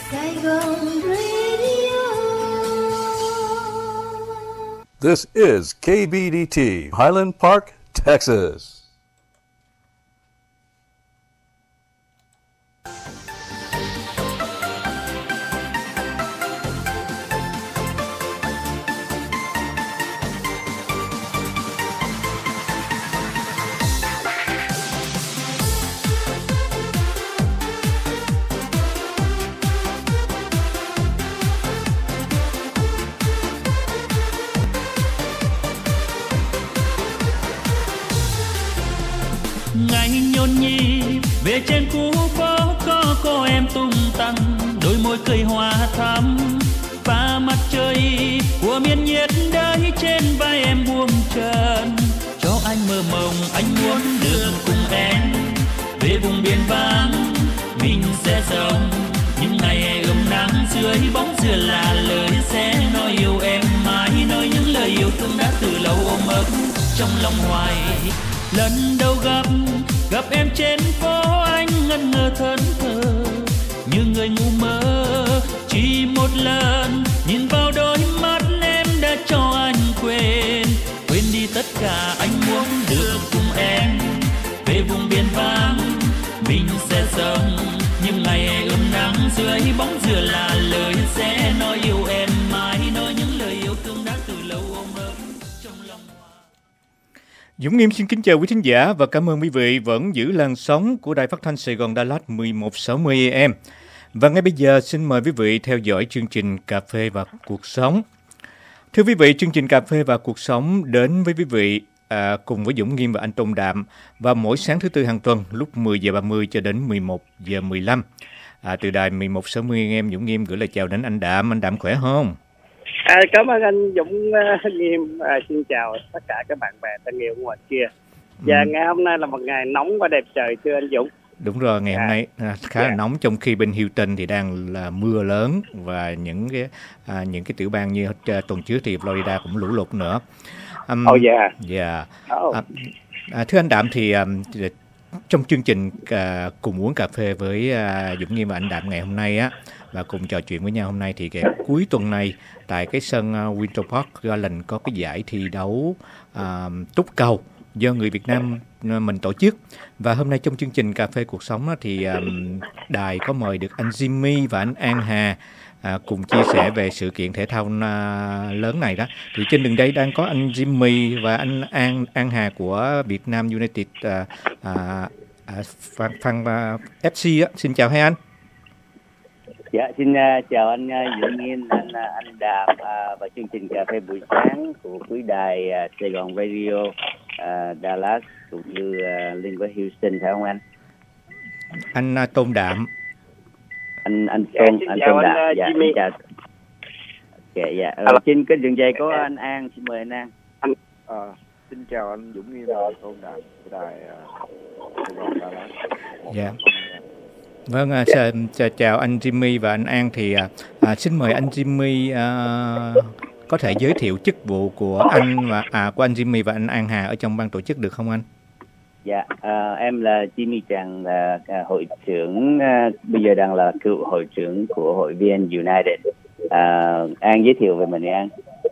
Saigon Radio. This is KBDT, Highland Park, Texas. Ngày nhộn nhịp về trên khu phố có cô em tung tăng, đôi môi cười hoa thắm và mặt trời của miền nhiệt đới trên vai em buông trần. Cho anh mơ mộng, anh muốn được cùng em về vùng biển vắng, mình sẽ sống những ngày ấm nắng dưới bóng dừa là lời sẽ nói yêu em mãi, nói những lời yêu thương đã từ lâu ôm ấp trong lòng hoài. Lần đầu gặp em trên phố anh ngẩn ngơ thẫn thờ như người ngu mơ, chỉ một lần nhìn vào đôi mắt em đã cho anh quên đi tất cả. Anh muốn được cùng em về vùng biển vắng, mình sẽ sống những ngày ấm nắng dưới bóng dừa là lời sẽ nói yêu em mãi, nói những lời yêu thương đã từ lâu ôm ấp trong lòng. Dũng Nghiêm xin kính chào quý thính giả và cảm ơn quý vị vẫn giữ làn sóng của Đài Phát thanh Sài Gòn Đà Lạt 1160 AM. Và ngay bây giờ xin mời quý vị theo dõi chương trình Cà phê và cuộc sống. Thưa quý vị, chương trình Cà phê và cuộc sống đến với quý vị cùng với Dũng Nghiêm và anh Tôn Đạm vào mỗi sáng thứ Tư hàng tuần lúc 10 giờ 30 cho đến 11 giờ 15. Từ đài 1160 AM, Dũng Nghiêm gửi lời chào đến anh Đạm. Anh Đạm khỏe không? Cảm ơn anh Dũng Nghiêm. Xin chào tất cả các bạn bè thân yêu ngoài kia. Và ngày hôm nay là một ngày nóng và đẹp trời thưa anh Dũng. Đúng rồi, ngày hôm nay khá là nóng, trong khi bên Houston thì đang là mưa lớn và những cái tiểu bang như tuần trước thì Florida cũng lũ lụt nữa. Thưa anh Đạm, thì trong chương trình cùng uống cà phê với Dũng Nghiêm và anh Đạm ngày hôm nay á, và cùng trò chuyện với nhau hôm nay, thì cuối tuần này tại cái sân Winter Park Garland có cái giải thi đấu túc cầu do người Việt Nam mình tổ chức. Và hôm nay trong chương trình Cà phê Cuộc Sống thì đài có mời được anh Jimmy và anh An Hà cùng chia sẻ về sự kiện thể thao lớn này đó. Thì trên đường đây đang có anh Jimmy và anh An Hà của Việt Nam United Fan FC á. Xin chào hai anh. Dạ, xin chào anh Dũng Nghiêm, anh Đàm và chương trình Cà phê buổi sáng của quý đài Sài Gòn Radio Dallas cũng như liên với Houston, phải không anh? Anh Tôn Đạm. Anh Tôn Đạm. Dạ, xin chào. Okay, dạ. Trên cái đường dây có anh An, xin mời anh An. Xin chào anh Dũng Nghiêm và Tôn Đạm của đài Sài Gòn Dallas. Dạ. Vâng, chào anh Jimmy và anh An. Thì xin mời anh Jimmy có thể giới thiệu chức vụ của anh và của anh Jimmy và anh An Hà ở trong ban tổ chức được không anh? Dạ, em là Jimmy Tràng, là hội trưởng, bây giờ đang là cựu hội trưởng của hội VN United. An giới thiệu về mình đi An.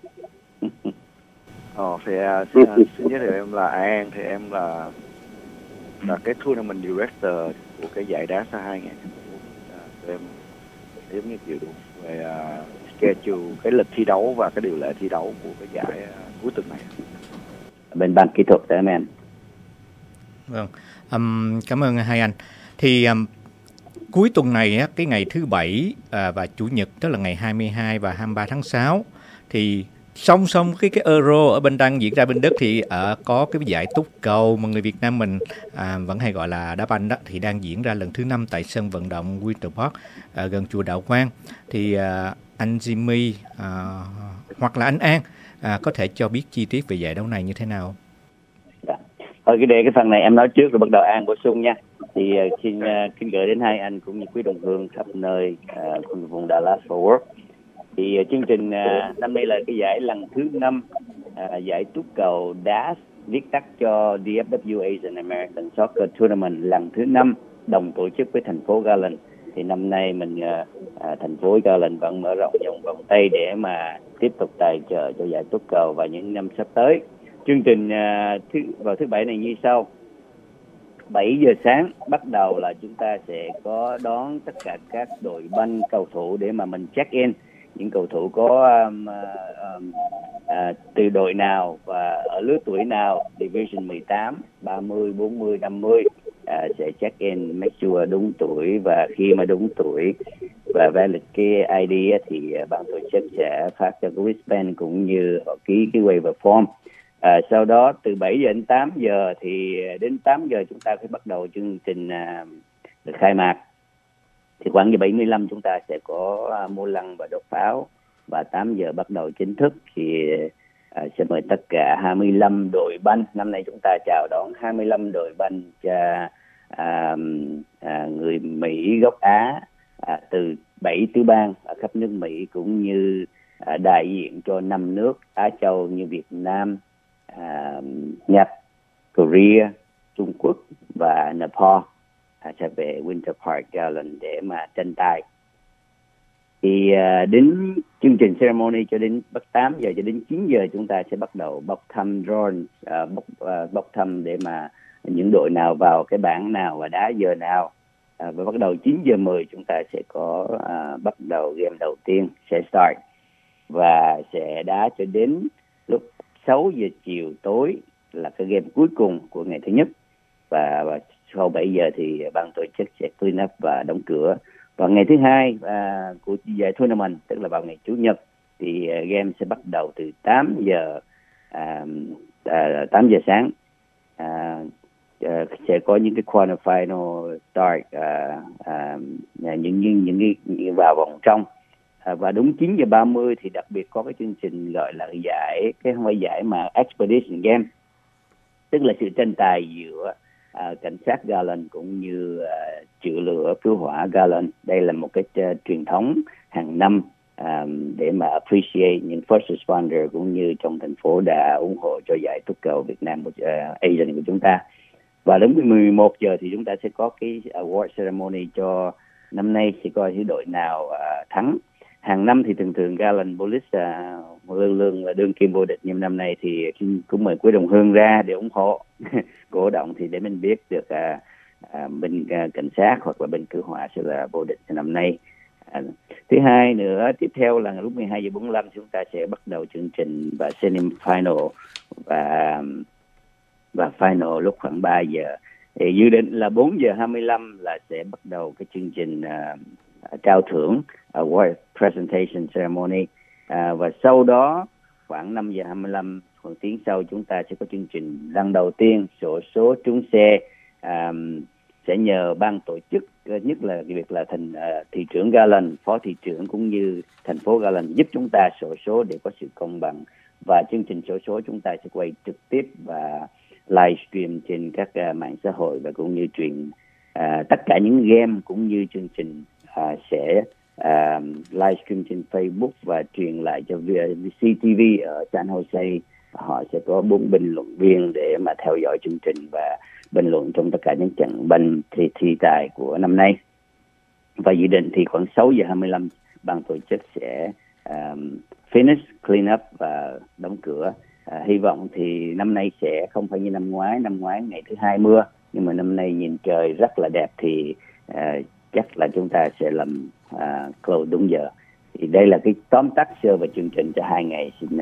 Xin giới thiệu em là An, thì em là cái tournament director của cái giải đá xa 2000. Em giống như chịu được về schedule, cái lịch thi đấu và cái điều lệ thi đấu của cái giải cuối tuần này. Bên ban kỹ thuật đó em. Vâng, cảm ơn hai anh. Thì cuối tuần này cái ngày thứ Bảy và Chủ nhật, tức là ngày 22 và 23 tháng 6, thì song song cái Euro ở bên đang diễn ra bên Đức, thì có cái giải túc cầu mà người Việt Nam mình vẫn hay gọi là đá banh đó, thì đang diễn ra lần thứ 5 tại sân vận động Winter Park gần chùa Đạo Quang. Thì anh Jimmy hoặc là anh An có thể cho biết chi tiết về giải đấu này như thế nào? Thôi cái phần này em nói trước rồi bắt đầu An bổ sung nha. Thì xin kính gửi đến hai anh cũng như quý đồng hương khắp nơi vùng Dallas Fort Worth. Thì chương trình năm nay là cái giải lần thứ 5, giải túc cầu đá, viết tắt cho DFW Asian American Soccer Tournament lần thứ 5 đồng tổ chức với thành phố Garland. Thì năm nay mình thành phố Garland vẫn mở rộng vòng vòng tay để mà tiếp tục tài trợ cho giải túc cầu vào những năm sắp tới. Chương trình vào thứ Bảy này như sau: 7 giờ sáng bắt đầu là chúng ta sẽ có đón tất cả các đội banh cầu thủ để mà mình check in. Những cầu thủ có từ đội nào và ở lứa tuổi nào, Division 18, 30, 40, 50 sẽ check in, make sure đúng tuổi, và khi mà đúng tuổi và valid cái ID thì ban tổ chức sẽ phát cho cái wristband cũng như họ ký cái waiver form. Sau đó từ 7 giờ đến 8 giờ thì đến 8 giờ chúng ta phải bắt đầu chương trình khai mạc. Thì khoảng giờ 75 chúng ta sẽ có mua lăng và đốt pháo, và 8 giờ bắt đầu chính thức thì sẽ mời tất cả 25 đội banh. Năm nay chúng ta chào đón 25 đội banh cho người Mỹ gốc Á từ 7 tiểu bang ở khắp nước Mỹ, cũng như đại diện cho 5 nước Á Châu như Việt Nam, Nhật, Korea, Trung Quốc và Nepal sẽ về Winter Park Garland để mà tranh tài. Thì đến chương trình ceremony cho đến 8 giờ cho đến 9 giờ chúng ta sẽ bắt đầu bốc thăm drone, bốc thăm để mà những đội nào vào cái bảng nào và đá giờ nào. Và bắt đầu 9 giờ 10 chúng ta sẽ có bắt đầu game đầu tiên sẽ start, và sẽ đá cho đến lúc 6 giờ chiều tối là cái game cuối cùng của ngày thứ nhất, và sau 7 giờ thì ban tổ chức sẽ clean up và đóng cửa. Và ngày thứ hai của giải tournament, tức là vào ngày Chủ nhật, thì game sẽ bắt đầu từ 8 giờ sáng. Sẽ có những cái quarterfinal start, những vào vòng trong. Và đúng 9 giờ 30 thì đặc biệt có cái chương trình gọi là giải, cái không phải giải mà Expedition Game, tức là sự tranh tài giữa cảnh sát Garland cũng như chữa lửa cứu hỏa Garland. Đây là một cái truyền thống hàng năm để mà appreciate những first responder cũng như trong thành phố đã ủng hộ cho giải túc cầu Việt Nam Asian của chúng ta. Và đến 11 giờ thì chúng ta sẽ có cái award ceremony cho năm nay, sẽ coi thứ đội nào thắng. Hàng năm thì thường Garland Police luôn là đương kim vô địch, nhưng năm nay thì cũng mời quý đồng hương ra để ủng hộ cổ động, thì để mình biết được bên cảnh sát hoặc là bên cứu hỏa sẽ là vô địch năm nay. Thứ hai nữa, tiếp theo là lúc 12 giờ 45 chúng ta sẽ bắt đầu chương trình và semi-final và final lúc khoảng 3 giờ. Thì dự định là 4 giờ 25 là sẽ bắt đầu cái chương trình trao thưởng award presentation ceremony, và sau đó khoảng 5 giờ 25 một tiếng sau chúng ta sẽ có chương trình lần đầu tiên sổ số trúng xe. Sẽ nhờ ban tổ chức, nhất là việc là thị trưởng Garland, phó thị trưởng cũng như thành phố Garland giúp chúng ta sổ số để có sự công bằng. Và chương trình sổ số chúng ta sẽ quay trực tiếp và livestream trên các mạng xã hội, và cũng như truyền tất cả những game cũng như chương trình sẽ livestream trên Facebook và truyền lại cho CTV ở San Jose. Họ sẽ có 4 bình luận viên để mà theo dõi chương trình và bình luận trong tất cả những trận banh thi tài của năm nay. Và dự định thì khoảng 6 giờ 25 ban tổ chức sẽ finish, clean up và đóng cửa. Hy vọng thì năm nay sẽ không phải như năm ngoái ngày thứ 2 mưa, nhưng mà năm nay nhìn trời rất là đẹp thì chắc là chúng ta sẽ làm close đúng giờ. Thì đây là cái tóm tắt sơ về chương trình cho 2 ngày. Xin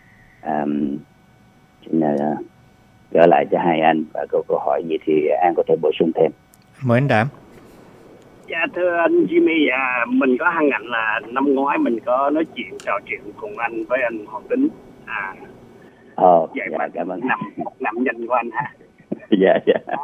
gửi lại cho hai anh, và câu hỏi gì thì An có thể bổ sung thêm. Mời anh Đảm. Dạ thưa anh Jimmy, mình có hân hạnh là năm ngoái mình có nói chuyện trò chuyện cùng anh với anh Hoàng Tính. Dạ, cảm ơn. Nằm nhanh của anh ha. Dạ.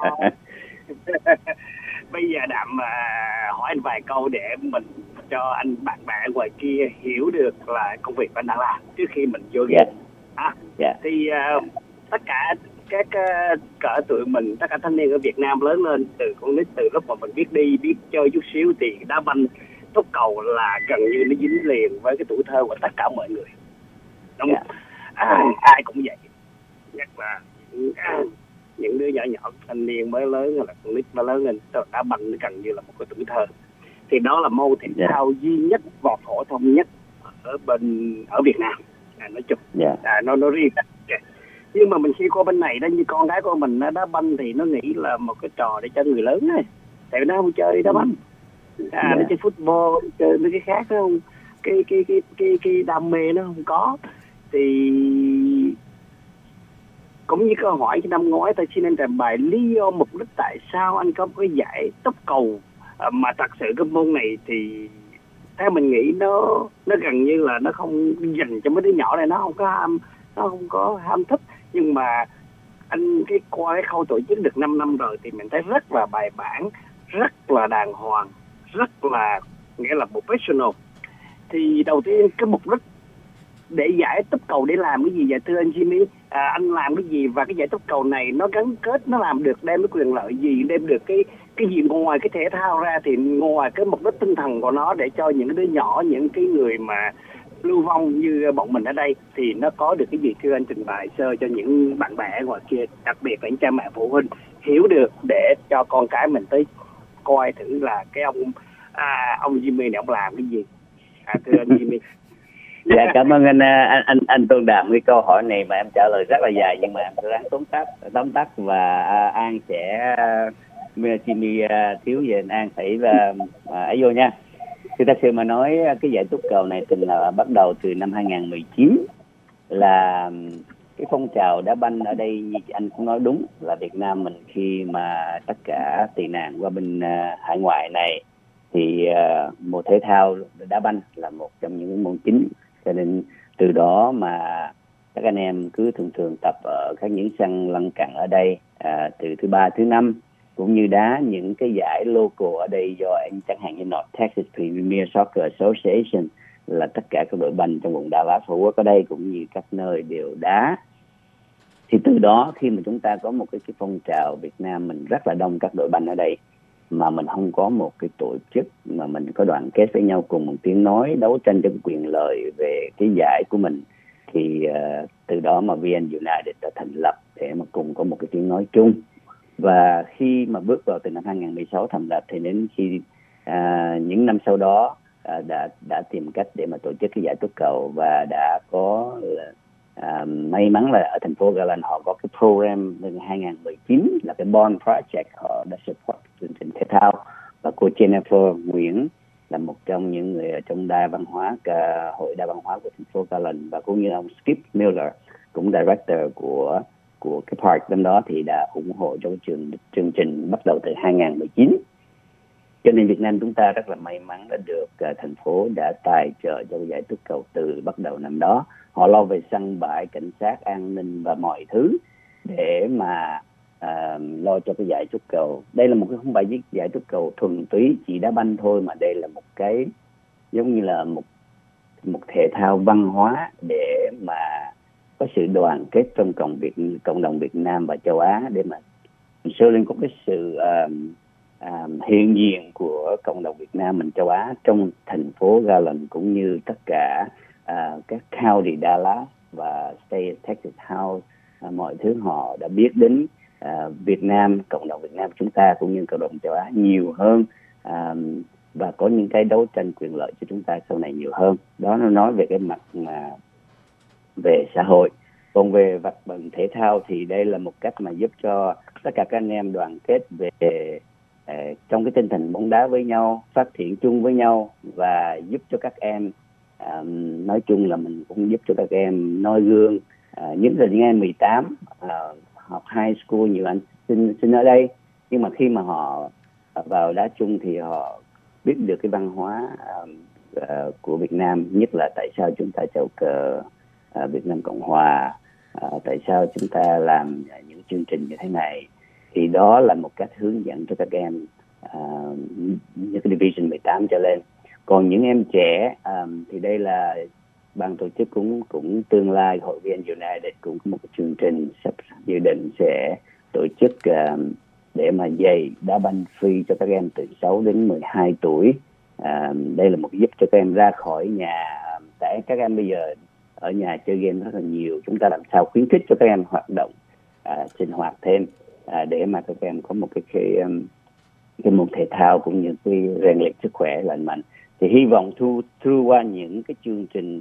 Bây giờ Đạm hỏi anh vài câu để mình cho anh bạn bè ngoài kia hiểu được là công việc anh đang làm trước khi mình vô game. Thì tất cả các cỡ tụi mình, tất cả thanh niên ở Việt Nam lớn lên từ con nít, từ lúc mà mình biết đi biết chơi chút xíu thì đá banh, túc cầu là gần như nó dính liền với cái tuổi thơ của tất cả mọi người, đúng không? Ai cũng vậy, nhất là những đứa nhỏ thanh niên mới lớn, hay là con nít mới lớn lên, đá banh nó gần như là một cái tuổi thơ. thì đó là môn thể thao duy nhất và phổ thông nhất ở Việt Nam nói chung, nó riêng. Nhưng mà mình khi qua bên này đó, như con gái của mình nó đá banh thì nó nghĩ là một cái trò để cho người lớn này, tại vì nó không chơi đá banh, nó chơi football, chơi mấy cái khác, nó không, cái đam mê nó không có. Thì cũng như câu hỏi năm ngoái tôi xin anh trình bày lý do mục đích tại sao anh có một cái giải tốc cầu mà thật sự cái môn này thì theo mình nghĩ nó gần như là nó không dành cho mấy đứa nhỏ này, nó không có ham thích. Nhưng mà anh qua cái khâu tổ chức được 5 năm rồi thì mình thấy rất là bài bản, rất là đàng hoàng, rất là nghĩa là professional. Thì đầu tiên cái mục đích để giải tốc cầu để làm cái gì vậy thưa anh Jimmy? Anh làm cái gì và cái giải tốc cầu này nó gắn kết, nó làm được đem cái quyền lợi gì, đem được cái gì ngoài cái thể thao ra, thì ngoài cái mục đích tinh thần của nó để cho những đứa nhỏ, những cái người mà lưu vong như bọn mình ở đây thì nó có được cái gì thưa anh trình bày sơ cho những bạn bè ngoài kia, đặc biệt là những cha mẹ phụ huynh hiểu được để cho con cái mình tới coi thử là cái ông Jimmy này ông làm cái gì. Thưa anh Jimmy. Dạ, cảm ơn anh Tôn Đàm. Cái câu hỏi này mà em trả lời rất là dài, nhưng mà em sẽ ráng tóm tắt và An sẽ Jimmy thiếu về An phải ấy vô nha. Thì thật sự mà nói cái giải túc cầu này tình là bắt đầu từ năm 2019, là cái phong trào đá banh ở đây như anh cũng nói đúng là Việt Nam mình khi mà tất cả tị nạn qua bên hải ngoại này thì một thể thao đá banh là một trong những môn chính, cho nên từ đó mà các anh em cứ thường tập ở các những sân lân cận ở đây từ thứ ba thứ năm, cũng như đá những cái giải local ở đây do anh chẳng hạn như North Texas Premier Soccer Association, là tất cả các đội banh trong vùng Dallas Fort Worth ở đây cũng như các nơi đều đá. Thì từ đó khi mà chúng ta có một cái phong trào Việt Nam mình rất là đông các đội banh ở đây, mà mình không có một cái tổ chức mà mình có đoàn kết với nhau cùng một tiếng nói đấu tranh cho quyền lợi về cái giải của mình, thì từ đó mà VN United đã thành lập để mà cùng có một cái tiếng nói chung. Và khi mà bước vào từ năm 2016 thành lập thì đến khi những năm sau đó đã tìm cách để mà tổ chức cái giải túc cầu, và đã có may mắn là ở thành phố Garland họ có cái program năm 2019 là cái Bond Project, họ đã support chương trình thể thao, và cô Jennifer Nguyễn là một trong những người ở trong đa văn hóa, hội đa văn hóa của thành phố Garland, và cũng như ông Skip Miller cũng director của cái park năm đó thì đã ủng hộ cho chương trình bắt đầu từ 2019. Cho nên Việt Nam chúng ta rất là may mắn đã được thành phố đã tài trợ cho giải túc cầu từ bắt đầu năm đó. Họ lo về sân bãi, cảnh sát, an ninh và mọi thứ để mà lo cho cái giải túc cầu. Đây là một cái không phải giải túc cầu thuần túy chỉ đá banh thôi, mà đây là một cái giống như là một thể thao văn hóa để mà có sự đoàn kết trong cộng đồng Việt Nam và châu Á, để mà sơ lên có cái sự hiện diện của cộng đồng Việt Nam mình châu Á trong thành phố Garland, cũng như tất cả các county Dallas và state Texas House, mọi thứ họ đã biết đến Việt Nam, cộng đồng Việt Nam chúng ta cũng như cộng đồng châu Á nhiều hơn, và có những cái đấu tranh quyền lợi cho chúng ta sau này nhiều hơn. Đó nó nói về cái mặt về xã hội. Còn về vật bằng thể thao thì đây là một cách mà giúp cho tất cả các anh em đoàn kết về trong cái tinh thần bóng đá với nhau, phát triển chung với nhau, và giúp cho các em nói chung là mình cũng giúp cho các em noi gương, nhất là những em 18 học high school nhiều anh sinh ở đây, nhưng mà khi mà họ vào đá chung thì họ biết được cái văn hóa của Việt Nam, nhất là tại sao chúng ta chào cờ Việt Nam Cộng Hòa, tại sao chúng ta làm những chương trình như thế này. Thì đó là một cách hướng dẫn cho các em những cái division 18 trở lên. Còn những em trẻ thì đây là ban tổ chức cũng tương lai hội VN United cũng có một cái chương trình sắp dự định sẽ tổ chức để mà dạy đá banh free cho các em từ 6 đến 12 tuổi. Đây là một giúp cho các em ra khỏi nhà, tại các em bây giờ ở nhà chơi game rất là nhiều. Chúng ta làm sao khuyến khích cho các em hoạt động sinh hoạt thêm để mà các em có một cái cái môn thể thao cũng như cái rèn luyện sức khỏe lành mạnh. Thì hy vọng through qua những cái chương trình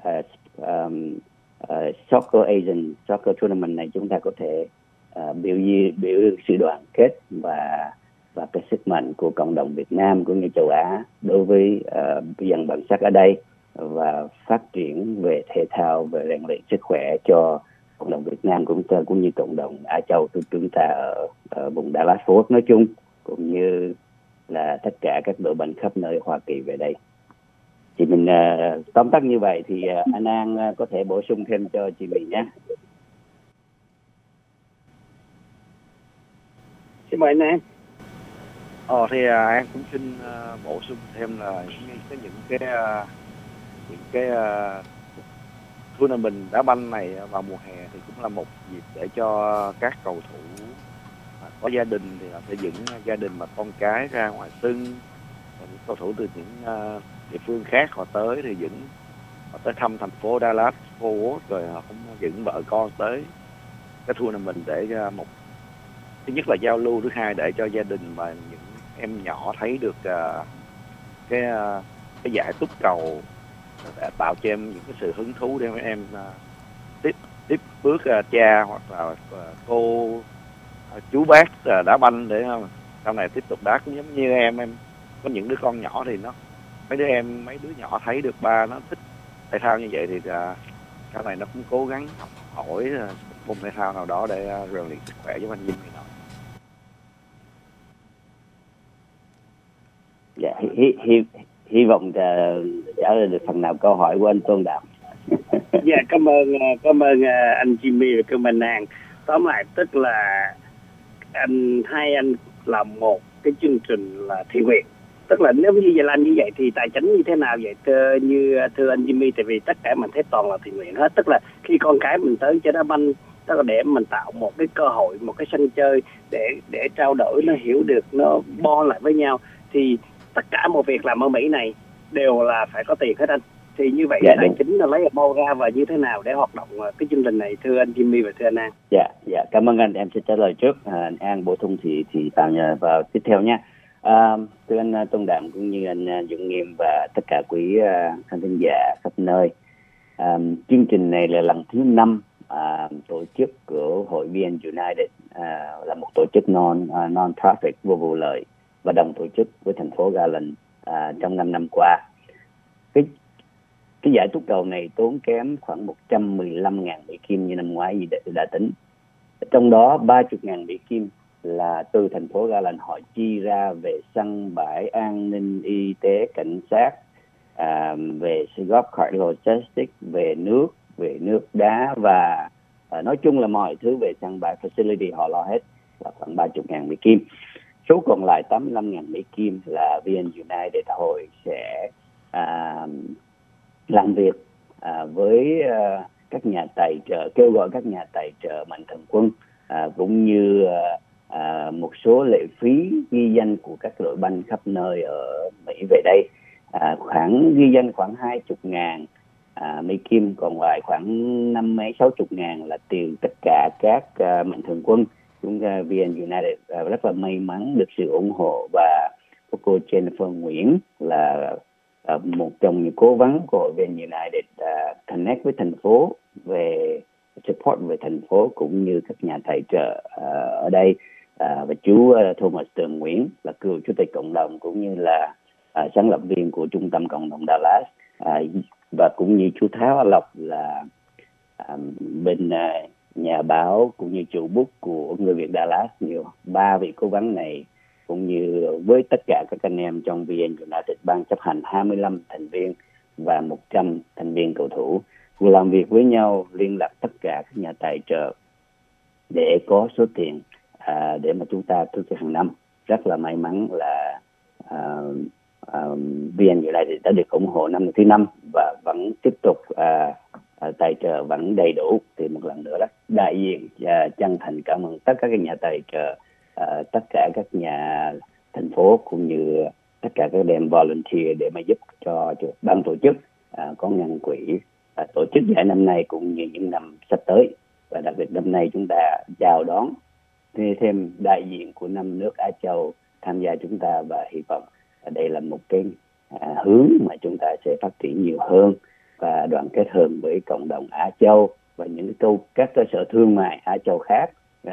Soccer Tournament này chúng ta có thể biểu sự đoàn kết và cái sức mạnh của cộng đồng Việt Nam cũng như châu Á đối với dân bản sắc ở đây, và phát triển về thể thao, về rèn luyện sức khỏe cho cộng đồng Việt Nam cũng như cộng đồng Á Châu của chúng ta ở vùng Dallas-Fort Worth nói chung, cũng như là tất cả các đội banh khắp nơi Hoa Kỳ về đây. Thì mình tóm tắt như vậy, thì anh An có thể bổ sung thêm cho chị mình nhé. Xin mời anh An. Thì An cũng xin bổ sung thêm là những cái tournament đá banh này vào mùa hè thì cũng là một dịp để cho các cầu thủ có gia đình thì họ sẽ dẫn gia đình mà con cái ra ngoài sân, và những cầu thủ từ những địa phương khác họ tới thì họ tới thăm thành phố Dallas Fort Worth, rồi họ cũng dẫn vợ con tới cái tournament để thứ nhất là giao lưu, thứ hai để cho gia đình và những em nhỏ thấy được cái giải túc cầu, đã tạo cho em những cái sự hứng thú để em tiếp bước cha hoặc là cô chú bác đá banh để sau này tiếp tục đá. Cũng giống như em có những đứa con nhỏ thì mấy đứa nhỏ thấy được ba nó thích thể thao như vậy thì sau này nó cũng cố gắng học hỏi môn thể thao nào đó để rèn luyện sức khỏe giống anh Vinh nói. Dạ, hy vọng trả lời được phần nào câu hỏi của anh Tôn Đạm. Dạ, cảm ơn anh Jimmy và cảm ơn An. Tóm lại tức là hai anh làm một cái chương trình là thiện nguyện. Tức là nếu như vậy làm như vậy thì tài chính như thế nào vậy thưa anh Jimmy? Tại vì tất cả mình thấy toàn là thiện nguyện hết. Tức là khi con cái mình tới chơi đá banh, tức là để mình tạo một cái cơ hội, một cái sân chơi để trao đổi, nó hiểu được, nó bond lại với nhau, thì tất cả một việc làm ở Mỹ này đều là phải có tiền hết anh. Thì như vậy tài chính là lấy ở đâu ra và như thế nào để hoạt động cái chương trình này thưa anh Jimmy và thưa anh An? Dạ, cảm ơn anh. Em sẽ trả lời trước, anh An bổ sung thì vào vào tiếp theo nha. Thưa anh Tôn Đạm cũng như anh Dũng Nghiêm và tất cả quý khán thính giả khắp nơi, chương trình này là lần thứ 5 tổ chức của hội VN United, là một tổ chức non-profit vô vụ lợi và đồng tổ chức với thành phố Garland trong 5 năm qua. Cái giải túc cầu này tốn kém khoảng 115.000 Mỹ Kim như năm ngoái đã tính. Trong đó 30.000 Mỹ Kim là từ thành phố Garland họ chi ra về sân bãi, an ninh, y tế, cảnh sát, về golf cart logistics, về nước đá và nói chung là mọi thứ về sân bãi facility họ lo hết, là khoảng 30.000 Mỹ Kim. Số còn lại 85.000 Mỹ Kim là VN United hội sẽ làm việc với các nhà tài trợ, kêu gọi các nhà tài trợ mạnh thường quân, cũng như một số lệ phí ghi danh của các đội banh khắp nơi ở Mỹ về đây. Ghi danh khoảng 20.000 Mỹ Kim, còn lại khoảng 50-60.000 là tiền tất cả các mạnh thường quân. Chúng ta VN United rất là may mắn được sự ủng hộ, và cô Jennifer Nguyễn là một trong những cố vấn của hội VN United connect với thành phố về support về thành phố cũng như các nhà tài trợ ở đây, và chú Thomas Tường Nguyễn là cựu chủ tịch cộng đồng cũng như là sáng lập viên của trung tâm cộng đồng Dallas, và cũng như chú Tháo A Lộc là bên nhà báo cũng như chủ bút của Người Việt Dallas. Nhiều 3 vị cố vấn này cũng như với tất cả các anh em trong VN United ban chấp hành 25 thành viên và 100 thành viên cầu thủ làm việc với nhau, liên lạc tất cả các nhà tài trợ để có số tiền để mà chúng ta tổ chức hàng năm. Rất là may mắn là VN United đã được ủng hộ năm thứ 5 và vẫn tiếp tục tài trợ vẫn đầy đủ. Thì một lần nữa đó, đại diện chân thành cảm ơn tất cả các nhà tài trợ, tất cả các nhà thành phố cũng như tất cả các đem volunteer để mà giúp cho ban tổ chức có ngân quỹ tổ chức giải năm nay cũng như những năm sắp tới. Và đặc biệt năm nay chúng ta chào đón thêm đại diện của 5 nước Á Châu tham gia chúng ta, và hy vọng đây là một cái hướng mà chúng ta sẽ phát triển nhiều hơn và đoàn kết hơn với cộng đồng Á Châu và những các cơ sở thương mại Á Châu khác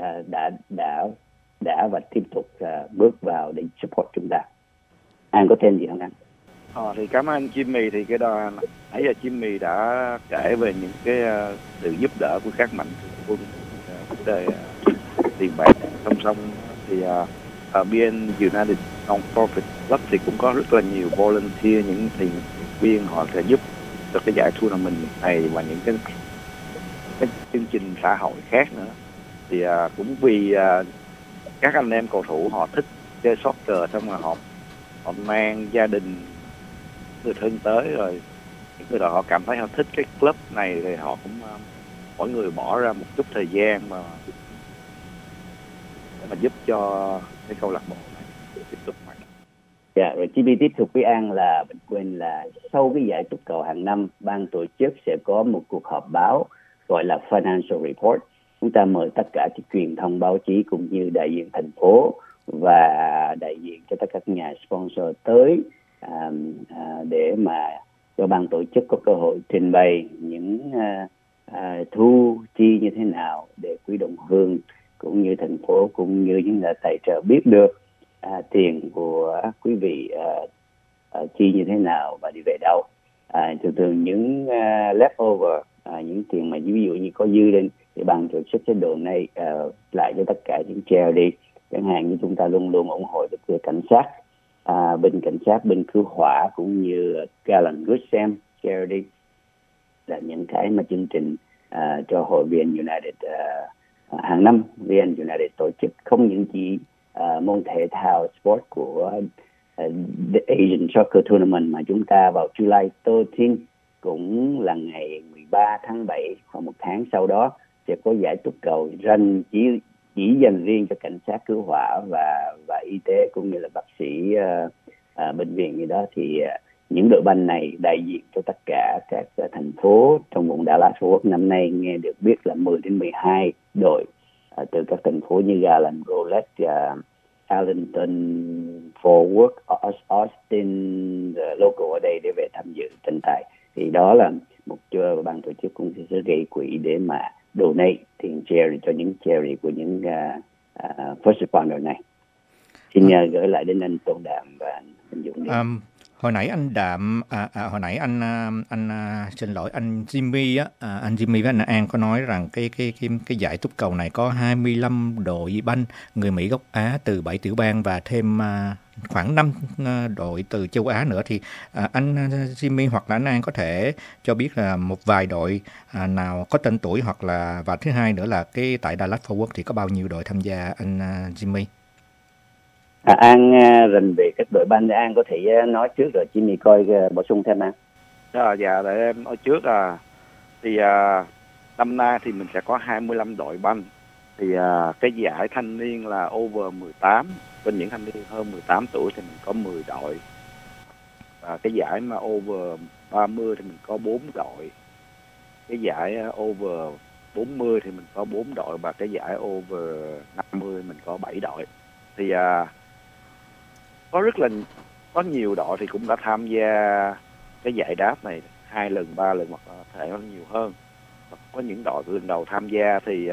đã và tiếp tục bước vào để support chúng ta. An có thêm gì không anh? Thì cảm ơn anh Jimmy. Thì cái đó nãy giờ Jimmy đã kể về những cái sự giúp đỡ của các mạnh thường quân vấn đề tiền bạc. Song song thì BN United Non-Profit Club thì cũng có rất là nhiều volunteer, những thành viên họ sẽ giúp cho cái giải tournament này và những cái chương trình xã hội khác nữa. Thì cũng vì các anh em cầu thủ họ thích chơi soccer, xong rồi họ mang gia đình người thân tới, rồi những người đó họ cảm thấy họ thích cái club này thì họ cũng mỗi người bỏ ra một chút thời gian mà giúp cho cái câu lạc bộ này tiếp tục hoạt động. Dạ, rồi Jimmy tiếp tục với An là mình quên là sau cái giải túc cầu hàng năm, ban tổ chức sẽ có một cuộc họp báo gọi là Financial Report. Chúng ta mời tất cả các truyền thông báo chí cũng như đại diện thành phố và đại diện cho tất cả các nhà sponsor tới để mà cho ban tổ chức có cơ hội trình bày những thu chi như thế nào để quý đồng hương cũng như thành phố cũng như những nhà tài trợ biết được tiền của quý vị chi như thế nào và đi về đâu. Thường những leftover, những tiền mà ví dụ như có dư lên thì ban tổ chức sẽ donate lại cho tất cả những charity. Chẳng hạn như chúng ta luôn luôn ủng hộ được cảnh sát, bên cảnh sát, bên cứu hỏa cũng như Gallant Good Sam charity là những cái mà chương trình cho hội VN United hàng năm VN United tổ chức, không những chỉ môn thể thao sport của The Asian Soccer Tournament mà chúng ta vào July 13 cũng là ngày 13 tháng 7, khoảng một tháng sau đó sẽ có giải túc cầu chỉ dành riêng cho cảnh sát, cứu hỏa và y tế cũng như là bác sĩ bệnh viện gì đó. Thì những đội banh này đại diện cho tất cả các thành phố trong vùng Dallas-Fort Worth. Năm nay nghe được biết là 10 đến 12 đội từ các thành phố như Garland, Rowlett, Arlington, Fort Worth, Austin, local ở đây để về tham dự tranh tài. Thì đó là một ban tổ chức cũng sẽ gây quỹ để mà donate tiền charity cho những charity của những first responder này. Xin gửi lại đến anh Tôn Đạm và anh Dũng. Hồi nãy anh Đạm, hồi nãy anh xin lỗi anh Jimmy á, anh Jimmy với anh An có nói rằng cái giải túc cầu này có 25 đội banh người Mỹ gốc Á từ 7 tiểu bang và thêm khoảng 5 đội từ châu Á nữa. Thì anh Jimmy hoặc là anh An có thể cho biết là một vài đội nào có tên tuổi, hoặc là và thứ hai nữa là cái tại Dallas-Fort Worth thì có bao nhiêu đội tham gia, anh Jimmy? An rành về các đội banh, An có thể nói trước rồi Jimmy coi bổ sung thêm An. Dạ, để em nói trước thì năm nay thì mình sẽ có 25 đội banh. Thì cái giải thanh niên là over 18, bên những thanh niên hơn 18 tuổi thì mình có 10 đội. Và cái giải mà over 30 thì mình có 4 đội. Cái giải over 40 thì mình có 4 đội, và cái giải over 50 mình có 7 đội. Thì có nhiều đội thì cũng đã tham gia cái giải đáp này 2 lần, 3 lần hoặc là thể nó nhiều hơn. Có những đội lần đầu tham gia thì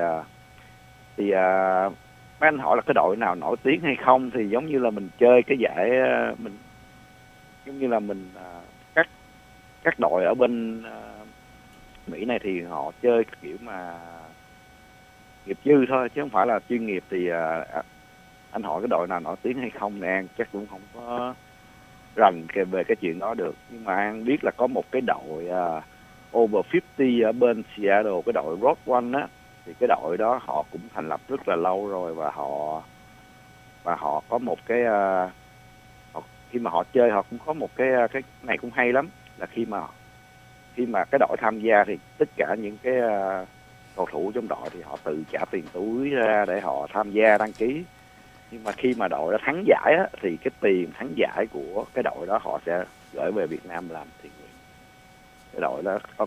mấy anh hỏi là cái đội nào nổi tiếng hay không, thì giống như là mình chơi cái giải mình giống như là mình các đội ở bên Mỹ này thì họ chơi kiểu mà nghiệp dư thôi chứ không phải là chuyên nghiệp. Thì anh hỏi cái đội nào nổi tiếng hay không thì An chắc cũng không có rành về cái chuyện đó được. Nhưng mà An biết là có một cái đội over 50 ở bên Seattle, cái đội Road One á, thì cái đội đó họ cũng thành lập rất là lâu rồi, và họ có một cái khi mà họ chơi họ cũng có một cái này cũng hay lắm, là khi mà cái đội tham gia thì tất cả những cái cầu thủ trong đội thì họ tự trả tiền túi ra để họ tham gia đăng ký. Nhưng mà khi mà đội đã thắng giải á, thì cái tiền thắng giải của cái đội đó họ sẽ gửi về Việt Nam làm thiện nguyện. Cái đội đó có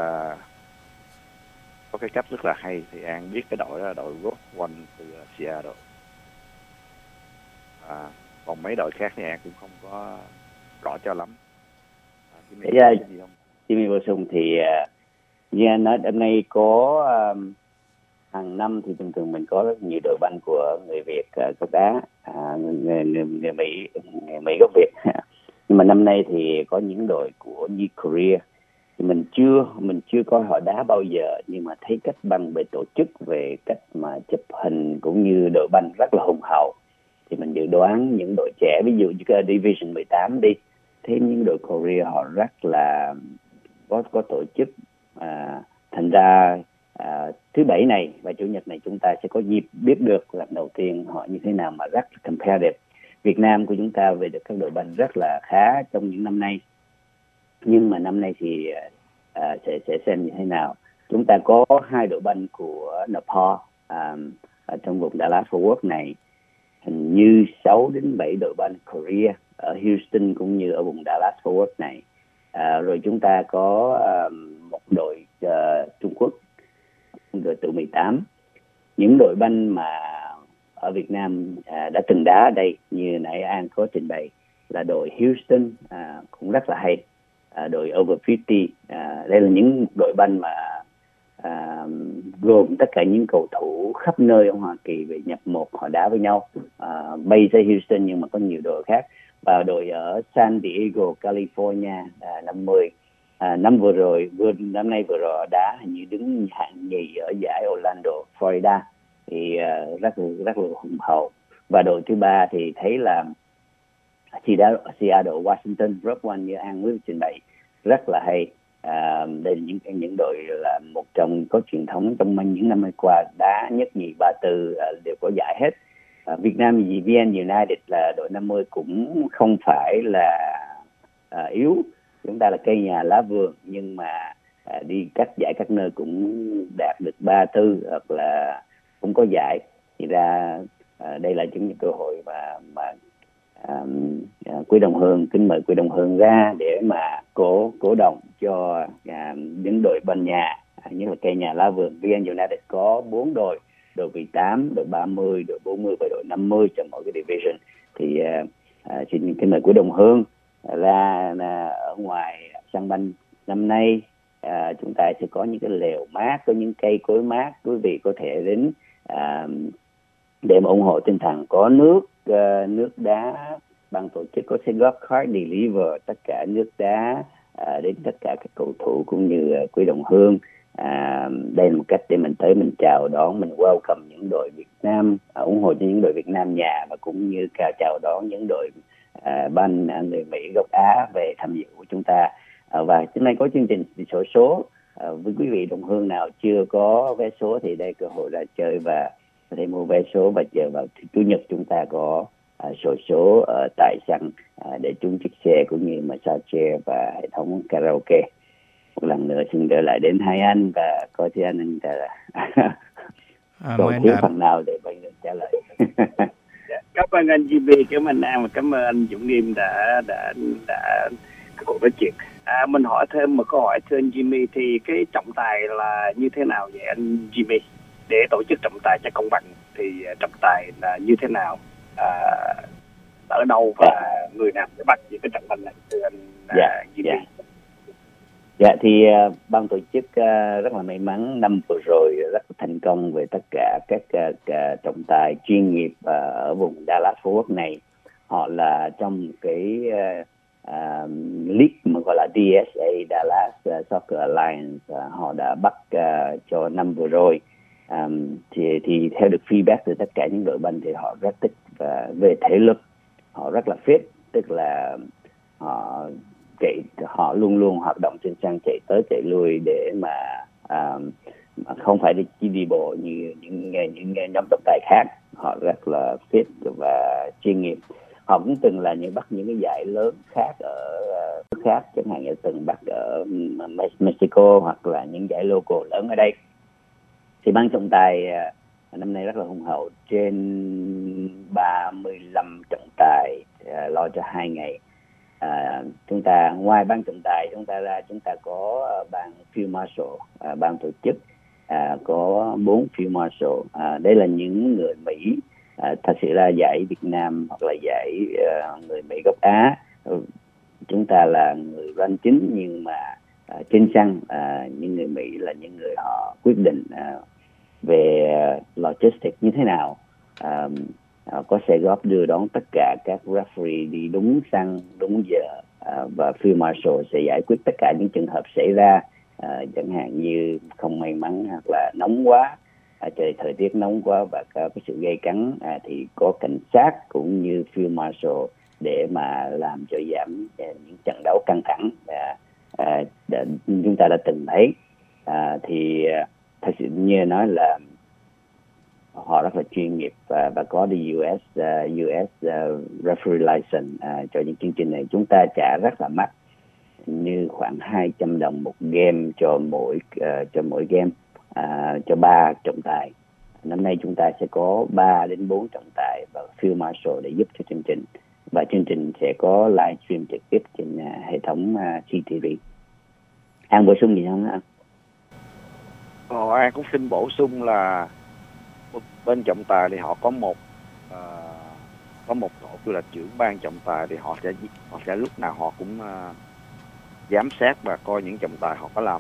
cái cách rất là hay. Thì An biết cái đội đó là đội Road One từ Seattle. Còn mấy đội khác thì An cũng không có rõ cho lắm. Jimmy bổ sung thì như anh nói, hôm nay có hàng năm thì thường thường mình có rất nhiều đội banh của người Việt gốc Á, người Mỹ gốc Việt. Nhưng mà năm nay thì có những đội của như Korea thì mình chưa coi họ đá bao giờ, nhưng mà thấy cách banh về tổ chức, về cách mà chụp hình cũng như đội banh rất là hùng hậu. Thì mình dự đoán những đội trẻ, ví dụ như cái Division 18 đi, thấy những đội Korea họ rất là có tổ chức. Thành ra thứ Bảy này và Chủ nhật này chúng ta sẽ có dịp biết được lần đầu tiên họ như thế nào, mà rất là competitive. Việt Nam của chúng ta về được các đội banh rất là khá trong những năm nay, nhưng mà năm nay thì sẽ xem như thế nào. Chúng ta có 2 đội banh của Nepal ở trong vùng Dallas Fort Worth này, hình như 6 đến 7 đội banh Korea ở Houston cũng như ở vùng Dallas Fort Worth này. Rồi chúng ta có một đội Trung Quốc, đội tụ 18. Những đội banh mà ở Việt Nam đã từng đá ở đây, như nãy An có trình bày, là đội Houston cũng rất là hay, đội Over 50. Đây là những đội banh mà gồm tất cả những cầu thủ khắp nơi ở Hoa Kỳ về nhập một, họ đá với nhau. Bay tới Houston nhưng mà có nhiều đội khác. Và đội ở San Diego, California 50. Năm nay vừa rồi đá hình như đứng hạng nhì ở giải Orlando, Florida, thì rất là hùng hậu. Và đội thứ 3 thì thấy là Seattle, Washington, Rock One như An mới trình bày, rất là hay. Đây là những đội là một trong có truyền thống trong những năm qua, đá nhất nhì ba tư đều có giải hết. Việt Nam thì VN United là đội 50 cũng không phải là yếu. Chúng ta là cây nhà lá vườn, nhưng mà đi các giải các nơi cũng đạt được 3-4 hoặc là cũng có giải. Thì ra đây là những cơ hội mà Quý Đồng Hương kính mời Quý Đồng Hương ra để mà cổ động cho những đội bên nhà, như là cây nhà lá vườn. VN United có 4 đội, đội 18, đội 30, đội 40 và đội 50 trong mỗi cái division. Thì xin kính mời Quý Đồng Hương ra ở ngoài sân banh năm nay. Chúng ta sẽ có những cái lều mát, có những cây cối mát, quý vị có thể đến để mà ủng hộ tinh thần. Có nước đá, ban tổ chức có xe golf cart deliver tất cả nước đá đến tất cả các cầu thủ cũng như Quý Đồng Hương. Đây là một cách để mình tới mình chào đón, mình welcome những đội Việt Nam, ủng hộ cho những đội Việt Nam nhà, và cũng như chào đón những đội banh người Mỹ gốc Á về tham dự của chúng ta. Và hôm nay có chương trình sổ số. Với quý vị đồng hương nào chưa có vé số thì đây cơ hội ra chơi và có thể mua vé số, và chờ vào Chủ nhật chúng ta có sổ số ở tại sân để trúng chiếc xe cũng như massage chair và hệ thống karaoke. Một lần nữa xin gửi lại đến hai anh và coi thì anh còn thiếu phần nào để bây giờ trả lời. Cảm ơn anh GB, cảm ơn An và cảm ơn anh Dũng Nghiêm đã cuộc nói chuyện. Mình hỏi thêm một câu hỏi thưa anh Jimmy, thì cái trọng tài là như thế nào vậy anh Jimmy? Để tổ chức trọng tài cho công bằng thì trọng tài là như thế nào? Ở đâu và người nào sẽ bắt những cái trọng tài này thưa anh Jimmy? Dạ thì ban tổ chức rất là may mắn, năm vừa rồi rất là thành công về tất cả các trọng tài chuyên nghiệp ở vùng Dallas Fort Worth này. Họ là trong cái league mà gọi là DSA, Dallas Soccer Alliance, họ đã bắt cho năm vừa rồi. Thì theo được feedback từ tất cả những đội banh thì họ rất thích, và về thể lực họ rất là fit, tức là họ luôn luôn hoạt động trên sân, chạy tới chạy lui để mà không phải chỉ đi bộ như những nhóm trọng tài khác. Họ rất là fit và chuyên nghiệp. Họ cũng từng là bắt những cái giải lớn khác ở khác, chẳng hạn như từng bắt ở Mexico hoặc là những giải local lớn ở đây. Thì ban trọng tài năm nay rất là hùng hậu, trên 35 trọng tài lo cho 2 ngày. Chúng ta ngoài ban trọng tài chúng ta có ban field marshal, ban tổ chức có 4 field marshal. Đây là những người Mỹ thật sự là giải Việt Nam hoặc là giải người Mỹ gốc Á, chúng ta là người run chính, nhưng mà trên sân những người Mỹ là những người họ quyết định về logistics như thế nào. Có xe góp đưa đón tất cả các referee đi đúng sân, đúng giờ, và field marshal sẽ giải quyết tất cả những trường hợp xảy ra, chẳng hạn như không may mắn hoặc là nóng quá, thời tiết nóng quá và có cái sự gây cấn, thì có cảnh sát cũng như field marshal để mà làm cho giảm những trận đấu căng thẳng. Chúng ta đã từng thấy, thì thật sự như nói là họ rất là chuyên nghiệp và có đi US referee license cho những chương trình này. Chúng ta trả rất là mắc, như khoảng 200 đồng một game cho mỗi game, cho 3 trọng tài. Năm nay chúng ta sẽ có 3 đến 4 trọng tài và field marshal để giúp cho chương trình, và chương trình sẽ có livestream trực tiếp trên hệ thống CTV. An bổ sung gì không anh? An cũng xin bổ sung là bên trọng tài thì họ có một tổ là trưởng ban trọng tài, thì họ sẽ lúc nào họ cũng giám sát và coi những trọng tài họ có làm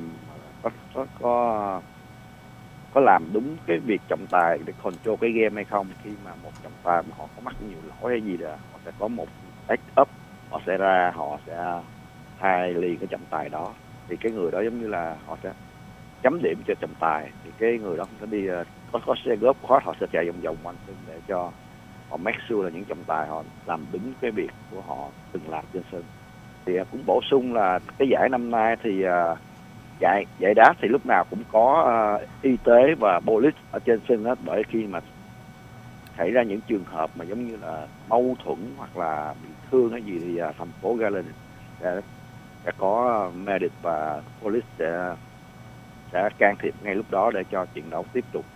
có làm đúng cái việc trọng tài để control cái game hay không. Khi mà một trọng tài mà họ có mắc nhiều lỗi hay gì đó, họ sẽ có một backup, họ sẽ thay liền cái trọng tài đó. Thì cái người đó giống như là họ sẽ chấm điểm cho trọng tài, thì cái người đó không sẽ đi có xe góp khó, họ sẽ chạy vòng vòng quanh sân để cho họ make sure là những trọng tài họ làm đúng cái việc của họ từng làm trên sân. Thì cũng bổ sung là cái giải năm nay thì giải đá thì lúc nào cũng có y tế và police ở trên sân hết, bởi khi mà xảy ra những trường hợp mà giống như là mâu thuẫn hoặc là bị thương hay gì thì thành phố Garland sẽ có medic và police sẽ can thiệp ngay lúc đó để cho trận đấu tiếp tục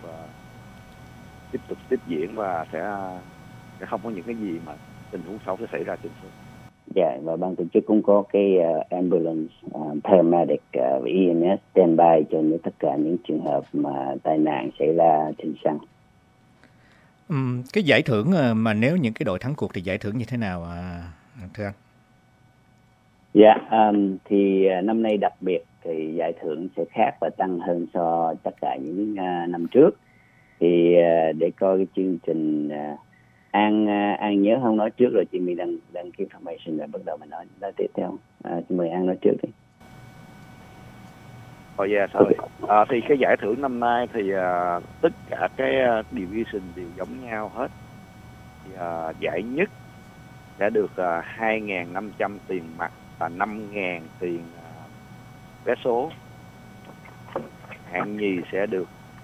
tiếp diễn, và sẽ không có những cái gì mà tình huống xấu sẽ xảy ra trên sân. Dạ, và ban tổ chức cũng có cái ambulance, paramedic và EMS standby cho tất cả những trường hợp mà tai nạn xảy ra trên sân. Cái giải thưởng mà nếu những cái đội thắng cuộc thì giải thưởng như thế nào thưa anh? Dạ, thì năm nay đặc biệt thì giải thưởng sẽ khác và tăng hơn so tất cả những năm trước. Thì để coi cái chương trình, An nhớ không nói trước rồi, chị mình đăng cái information rồi bắt đầu mình nói tiếp theo. Chị mời An nói trước đi. Thì cái giải thưởng năm nay thì tất cả cái division đều giống nhau hết. Thì, giải nhất sẽ được 2.500 tiền mặt và 5.000 tiền vé số. Hạng nhì sẽ được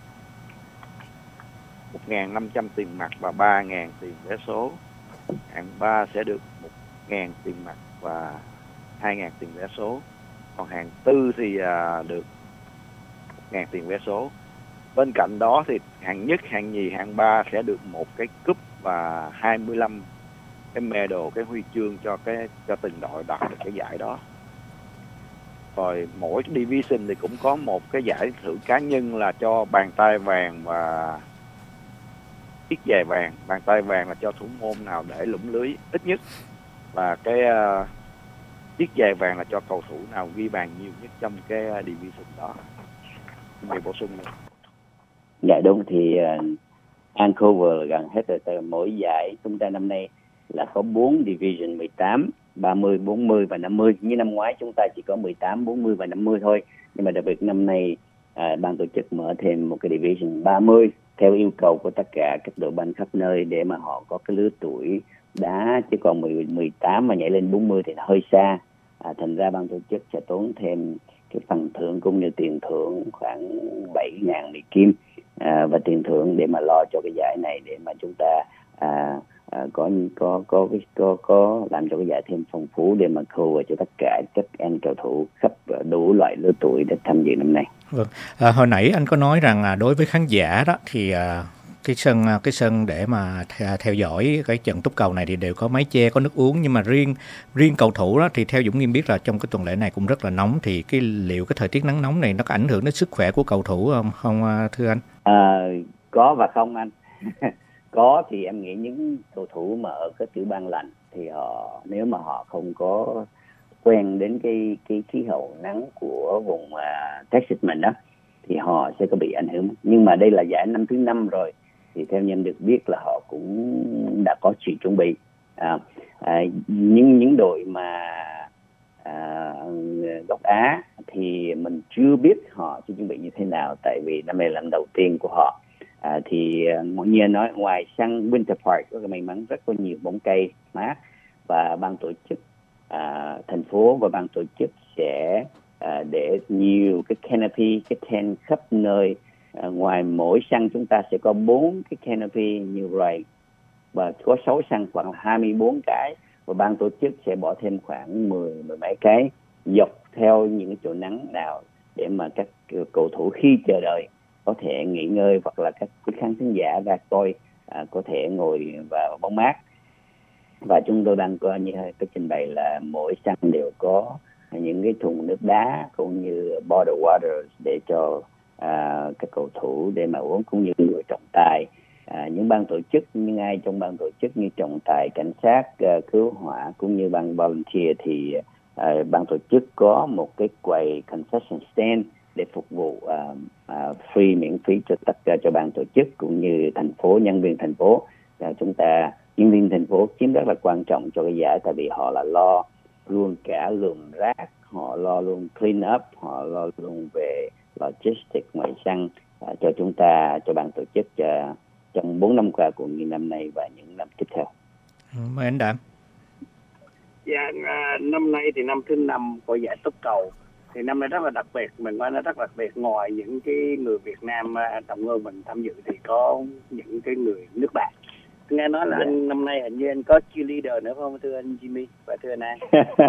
1.500 tiền mặt và 3.000 tiền vé số. Hạng 3 sẽ được 1.000 tiền mặt và 2.000 tiền vé số. Còn hạng tư thì được 1.000 tiền vé số. Bên cạnh đó thì hạng nhất, hạng nhì, hạng 3 sẽ được một cái cúp và 25 cái medal, cái huy chương cho từng đội đạt được cái giải đó. Rồi mỗi division thì cũng có một cái giải thưởng cá nhân là cho bàn tay vàng và chiếc giày vàng. Bàn tay vàng là cho thủ môn nào để lủng lưới ít nhất, và cái chiếc giày vàng là cho cầu thủ nào ghi bàn nhiều nhất trong cái division đó. Mày bổ sung nữa. Dạ đúng, thì An cover là gần hết rồi. Mỗi giải chúng ta năm nay là có 4 division, 18, 30, 40 và 50. Như năm ngoái chúng ta chỉ có 18, 40 và 50 thôi. Nhưng mà đặc biệt năm nay ban tổ chức mở thêm một cái division 30 theo yêu cầu của tất cả các đội banh khắp nơi để mà họ có cái lứa tuổi đá, chứ còn 18 mà nhảy lên 40 thì nó hơi xa. Thành ra ban tổ chức sẽ tốn thêm cái phần thưởng cũng như tiền thưởng khoảng 7.000 Mỹ Kim và tiền thưởng để mà lo cho cái giải này, để mà chúng ta có làm cho cái giải thêm phong phú để mà cover cho tất cả các anh cầu thủ khắp đủ loại lứa tuổi để tham dự năm nay. Vâng, hồi nãy anh có nói rằng đối với khán giả đó thì cái sân để mà theo dõi cái trận túc cầu này thì đều có mái che, có nước uống, nhưng mà riêng cầu thủ đó thì theo Dũng Nghiêm biết là trong cái tuần lễ này cũng rất là nóng, thì liệu cái thời tiết nắng nóng này nó có ảnh hưởng đến sức khỏe của cầu thủ không thưa anh? Có và không anh. có thì em nghĩ những cầu thủ mà ở các tiểu bang lạnh thì họ, nếu mà họ không có quen đến cái khí hậu nắng của vùng Texas mình đó, thì họ sẽ có bị ảnh hưởng. Nhưng mà đây là giải năm thứ 5 rồi, thì theo như em được biết là họ cũng đã có sự chuẩn bị. Nhưng những đội mà gốc Á thì mình chưa biết họ sẽ chuẩn bị như thế nào, tại vì năm nay là lần đầu tiên của họ. Thì mọi người nói ngoài sân Winter Park có cái may mắn rất có nhiều bóng cây mát, và ban tổ chức thành phố và ban tổ chức sẽ để nhiều cái canopy, cái tent khắp nơi. Ngoài mỗi sân chúng ta sẽ có 4 cái canopy như vậy, và có 6 sân khoảng 24 cái, và ban tổ chức sẽ bỏ thêm khoảng 10 mấy cái dọc theo những chỗ nắng nào để mà các cầu thủ khi chờ đợi có thể nghỉ ngơi, hoặc là các khán thính giả ra coi có thể ngồi vào bóng mát. Và chúng tôi đang coi như cái trình bày là mỗi sân đều có những cái thùng nước đá cũng như bottled water để cho các cầu thủ để mà uống, cũng như người trọng tài, những ban tổ chức, những ai trong ban tổ chức như trọng tài, cảnh sát, cứu hỏa cũng như ban volunteer, thì ban tổ chức có một cái quầy concession stand để phục vụ free, miễn phí cho tất cả cho ban tổ chức cũng như thành phố, nhân viên thành phố. Chúng ta, nhân viên thành phố chiếm rất là quan trọng cho cái giải, tại vì họ là lo luôn cả lượng rác, họ lo luôn clean up, họ lo luôn về logistics ngoài sân cho chúng ta, cho ban tổ chức trong 4 năm qua cũng như năm nay và những năm tiếp theo. Mời anh Đạm. Dạ, năm nay thì năm thứ 5 của giải túc cầu, thì năm nay rất là đặc biệt, mình nói nó rất đặc biệt. Ngoài những cái người Việt Nam đồng hương mình tham dự thì có những cái người nước bạn. Nghe nói là anh năm nay hình như anh có cheerleader nữa không thưa anh Jimmy và thưa anh An?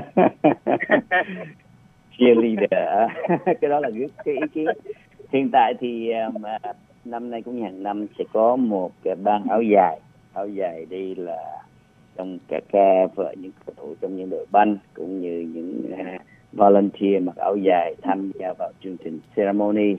Cheerleader, cái đó là cái ý kiến. Hiện tại thì năm nay cũng như hàng năm sẽ có một cái ban áo dài đi là trong cả vợ những cầu thủ trong những đội banh cũng như những volunteer mặc áo dài tham gia vào chương trình ceremony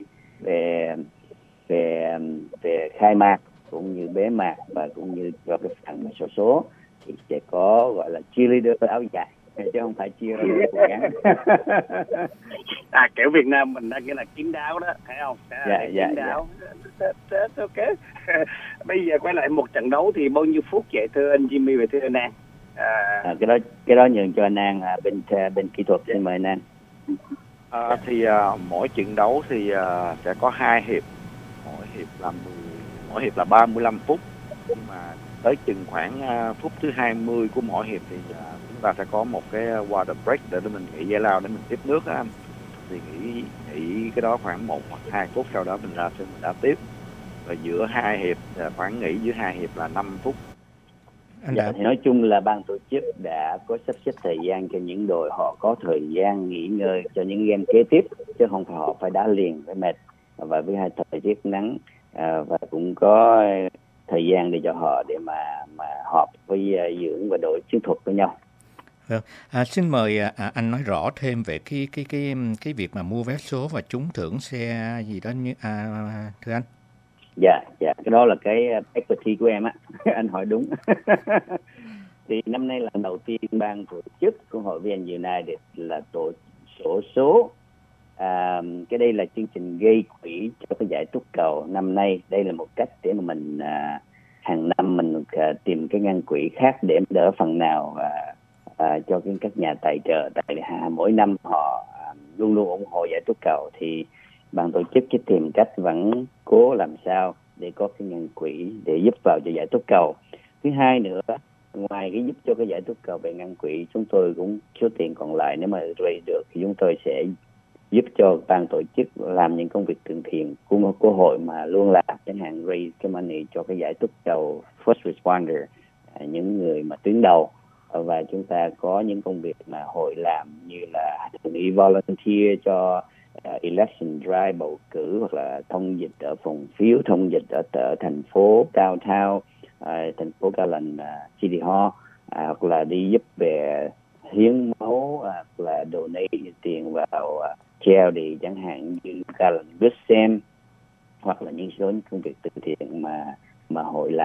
về khai mạc cũng như bế mạc, và cũng như cho cái phần xổ số thì sẽ có gọi là cheerleader áo dài chứ không phải cheerleader quần ngắn. Kiểu Việt Nam mình đang nghĩa là kín đáo đó, thấy không? Kín đáo. Ok. Bây giờ quay lại một trận đấu thì bao nhiêu phút vậy thưa anh Jimmy và thưa anh An? Cái đó nhường cho anh An, bên kỹ thuật. Xin mời anh An. Thì mỗi trận đấu thì sẽ có 2 hiệp, mỗi hiệp là 35 phút, nhưng mà tới chừng khoảng phút thứ 20 của mỗi hiệp thì chúng ta sẽ có một cái water break để mình nghỉ giải lao để mình tiếp nước á anh. Thì nghỉ cái đó khoảng 1 hoặc 2 phút, sau đó mình ra sân mình đá tiếp. Và giữa 2 hiệp, khoảng nghỉ giữa 2 hiệp là 5 phút. Thì nói chung là ban tổ chức đã có sắp xếp thời gian cho những đội họ có thời gian nghỉ ngơi cho những game kế tiếp, chứ không phải họ phải đá liền với mệt và với hai thời tiết nắng, và cũng có thời gian để cho họ để mà họp với dưỡng và đội chiến thuật với nhau. Xin mời anh nói rõ thêm về cái việc mà mua vé số và trúng thưởng xe gì đó như thưa anh. Dạ, cái đó là cái expertise của em á. Anh hỏi đúng. Thì năm nay là đầu tiên ban tổ chức của hội viên United là tổ sổ số. Cái đây là chương trình gây quỹ cho cái giải túc cầu năm nay. Đây là một cách để mà mình hàng năm mình tìm cái ngân quỹ khác để đỡ phần nào cho các nhà tài trợ. Tại mỗi năm họ luôn luôn ủng hộ giải túc cầu, thì ban tổ chức cái tìm cách vẫn cố làm sao để có cái ngân quỹ để giúp vào cho giải túc cầu. Thứ hai nữa, ngoài cái giúp cho cái giải túc cầu về ngân quỹ, chúng tôi cũng số tiền còn lại nếu mà raise được thì chúng tôi sẽ giúp cho ban tổ chức làm những công việc từ thiện của hội mà luôn làm, chẳng hạn raise cái money cho cái giải túc cầu first responder, những người mà tuyến đầu. Và chúng ta có những công việc mà hội làm như là thường ủy volunteer cho election drive, bầu cử, hoặc là thông dịch ở phòng phiếu, thông dịch ở thành phố downtown, thành phố Garland City Hall, hoặc là đi giúp về hiến máu, hoặc là donate tiền vào charity chẳng hạn như Garland Good Sam, hoặc là những số công việc từ thiện mà hội làm.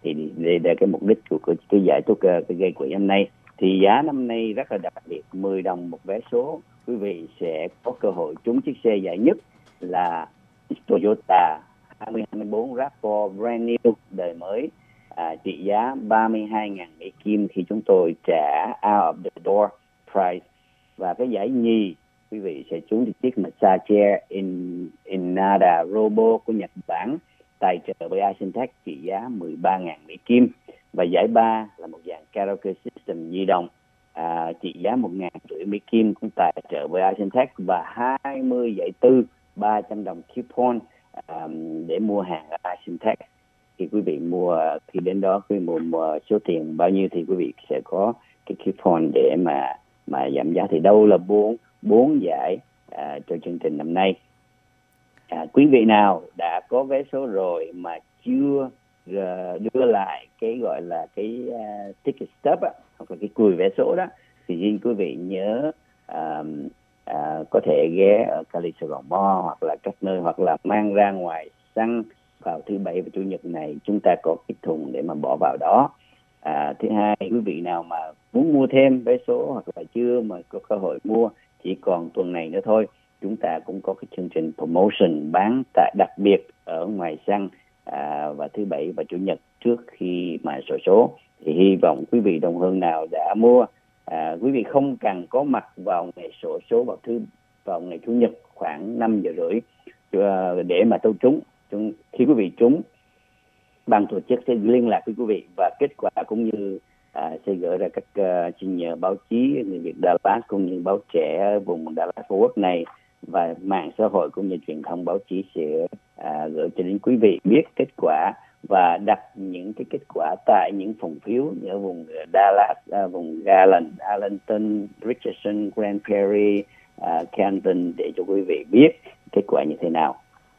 Thì đây là cái mục đích của cái giải thuốc cái gây quỹ năm nay. Thì giá năm nay rất là đặc biệt, 10 đồng một vé số, quý vị sẽ có cơ hội trúng chiếc xe giải nhất là Toyota 2024 RAV4 brand new đời mới, trị giá 32.000 Mỹ Kim khi chúng tôi trả out of the door price. Và cái giải nhì, quý vị sẽ trúng chiếc Massage Innada Robo của Nhật Bản, tài trợ bởi Asintec, trị giá 13.000 Mỹ Kim. Và giải ba là một dạng karaoke system di động, trị giá 1.000 rưỡi Mỹ Kim, cũng tài trợ bởi Asintec, và 20 giải tư 300 đồng coupon để mua hàng ở Asintec. Khi quý vị mua, khi đến đó quý vị mua số tiền bao nhiêu thì quý vị sẽ có cái coupon để mà giảm giá. Thì đâu là bốn giải cho chương trình năm nay. Quý vị nào đã có vé số rồi mà chưa đưa lại cái gọi là cái ticket stub hoặc là cái cùi vé số đó, thì xin quý vị nhớ có thể ghé ở Cali Sài Gòn Mall hoặc là các nơi, hoặc là mang ra ngoài sân vào thứ Bảy và Chủ nhật này. Chúng ta có cái thùng để mà bỏ vào đó. Thứ hai, quý vị nào mà muốn mua thêm vé số hoặc là chưa mà có cơ hội mua, chỉ còn tuần này nữa thôi, chúng ta cũng có cái chương trình promotion bán đặc biệt ở ngoài sân vào thứ Bảy và Chủ nhật trước khi mà sổ số. Thì hy vọng quý vị đồng hương nào đã mua, quý vị không cần có mặt vào ngày sổ số vào ngày Chủ nhật khoảng 5:30 để mà tôi trúng. Khi quý vị trúng, ban tổ chức sẽ liên lạc với quý vị và kết quả cũng như sẽ gửi ra các xin nhờ báo chí người Việt Dallas cũng như báo trẻ vùng Dallas Fort Worth này, và mạng xã hội cũng như truyền thông báo chí sẽ gửi cho đến quý vị biết kết quả và đặt những cái kết quả tại những phòng phiếu ở vùng Dallas, vùng Garland, Arlington, Richardson, Grand Prairie, Canton để cho quý vị biết kết quả như thế nào.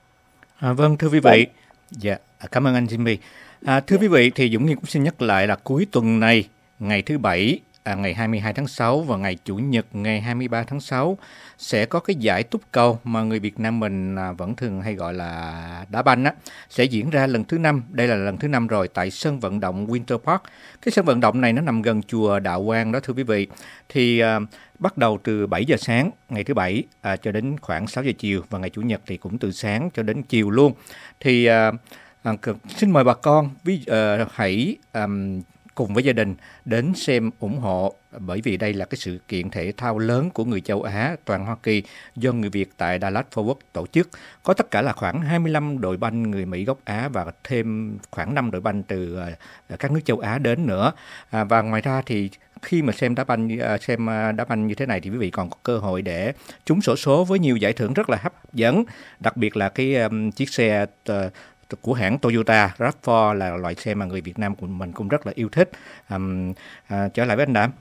Vâng, thưa quý vị. Dạ, cảm ơn anh Jimmy. Thưa quý vị, thì Dũng Nghiên cũng xin nhắc lại là cuối tuần này, ngày thứ Bảy, ngày 22 tháng 6 và ngày Chủ nhật ngày 23 tháng 6 sẽ có cái giải túc cầu mà người Việt Nam mình vẫn thường hay gọi là đá banh á, sẽ diễn ra lần thứ 5. Đây là lần thứ 5 rồi tại sân vận động Winter Park. Cái sân vận động này nó nằm gần chùa Đạo Quang đó thưa quý vị. Thì bắt đầu từ 7 giờ sáng ngày thứ Bảy cho đến khoảng 6 giờ chiều, và ngày Chủ nhật thì cũng từ sáng cho đến chiều luôn. Thì xin mời bà con hãy cùng với gia đình đến xem ủng hộ, bởi vì đây là cái sự kiện thể thao lớn của người châu Á toàn Hoa Kỳ do người Việt tại Dallas Fort Worth tổ chức. Có tất cả là khoảng 25 đội banh người Mỹ gốc Á và thêm khoảng 5 đội banh từ các nước châu Á đến nữa. Và ngoài ra thì khi mà xem đá banh như thế này thì quý vị còn có cơ hội để trúng xổ số với nhiều giải thưởng rất là hấp dẫn, đặc biệt là cái chiếc xe của hãng Toyota RAV4 là loại xe mà người Việt Nam của mình cũng rất là yêu thích. Trở lại với anh Đạm.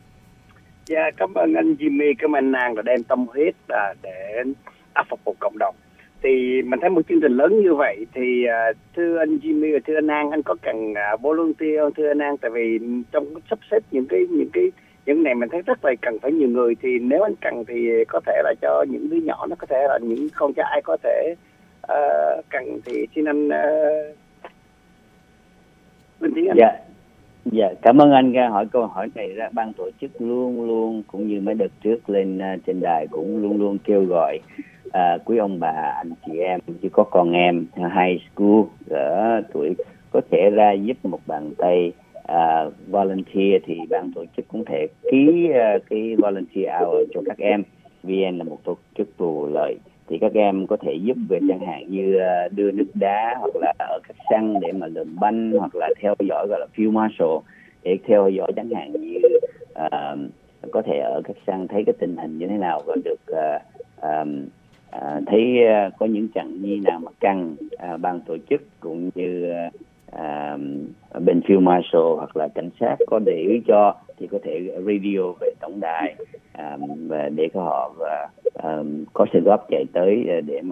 Dạ, cảm ơn anh Jimmy, cảm ơn anh An đã đem tâm huyết để phục vụ cộng đồng. Thì mình thấy một chương trình lớn như vậy thì thưa anh Jimmy và thưa anh An, anh có cần volunteer không thưa anh An? Tại vì trong sắp xếp những này mình thấy rất là cần phải nhiều người, thì nếu anh cần thì có thể là cho những đứa nhỏ, nó có thể là những con trai có thể cần thì xin anh Linh Tiến anh. Dạ, cảm ơn anh ra hỏi câu hỏi này. Ra ban tổ chức luôn luôn cũng như mấy đợt trước lên trên đài cũng luôn luôn kêu gọi quý ông bà, anh chị em chứ có con em high school ở tuổi có thể ra giúp một bàn tay volunteer, thì ban tổ chức cũng thể ký cái volunteer hour cho các em. VN là một tổ chức vụ lợi, thì các em có thể giúp về chẳng hạn như đưa nước đá hoặc là ở các sân để mà lượm banh, hoặc là theo dõi gọi là field marshal để theo dõi chẳng hạn như có thể ở các sân thấy cái tình hình như thế nào và được thấy có những trận nhi nào mà cần ban tổ chức cũng như bên field marshal hoặc là cảnh sát có để ý cho, thì có thể radio về tổng đài và để cho họ có sự góp chạy tới để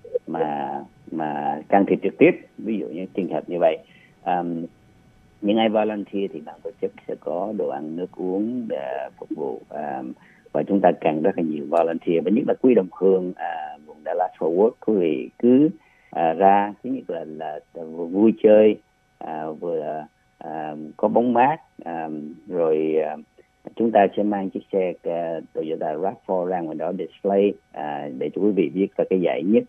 mà can thiệp trực tiếp, ví dụ như trường hợp như vậy. Những ai volunteer thì ban tổ chức sẽ có đồ ăn nước uống để phục vụ, và chúng ta cần rất là nhiều volunteer, và nhất là quý đồng hương vùng Dallas Fort Worth, quý vị cứ ra thứ nhất là vui chơi, vừa có bóng mát, rồi chúng ta sẽ mang chiếc xe Toyota RAV4 ra ngoài đó display để cho quý vị biết là cái giải nhất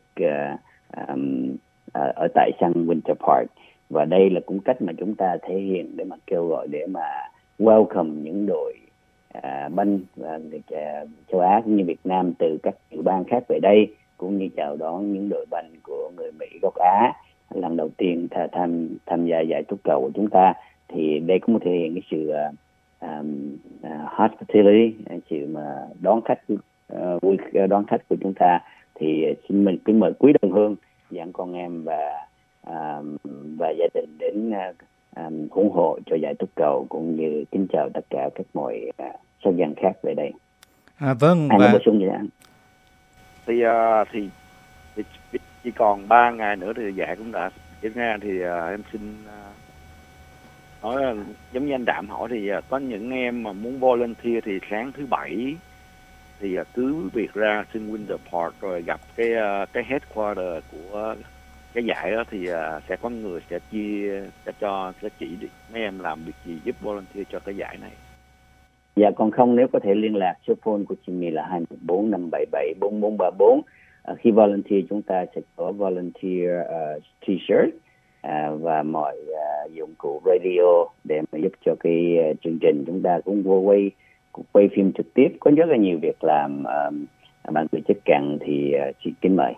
ở tại sân Winter Park. Và đây là cũng cách mà chúng ta thể hiện để mà kêu gọi để mà welcome những đội banh châu Á cũng như Việt Nam từ các tiểu bang khác về đây, cũng như chào đón những đội banh của người Mỹ gốc Á lần đầu tiên tham gia giải túc cầu của chúng ta. Thì đây cũng thể hiện cái sự hospitality, sự mà đón khách của chúng ta. Thì xin mình kính mời quý đồng hương dẫn con em và gia đình đến ủng hộ cho giải túc cầu, cũng như kính chào tất cả các mọi sắc dân khác về đây. Vâng. Anh bổ sung gì anh? Thì chỉ còn 3 ngày nữa thì giải cũng đã diễn ra. Thì em xin nói là giống như anh Đạm hỏi, thì có những em mà muốn volunteer thì sáng thứ Bảy thì cứ việc ra sân Winter Park rồi gặp cái headquarter của cái giải đó, thì sẽ có người sẽ chỉ mấy em làm việc gì giúp volunteer cho cái giải này. Dạ, còn không nếu có thể liên lạc số phone của Jimmy là 214-577-4434. Khi volunteer chúng ta sẽ có volunteer t-shirt và mọi dụng cụ radio để mà giúp cho cái chương trình. Chúng ta cũng quay phim trực tiếp, có rất là nhiều việc làm. Ban tổ chức cần thì xin kính mời.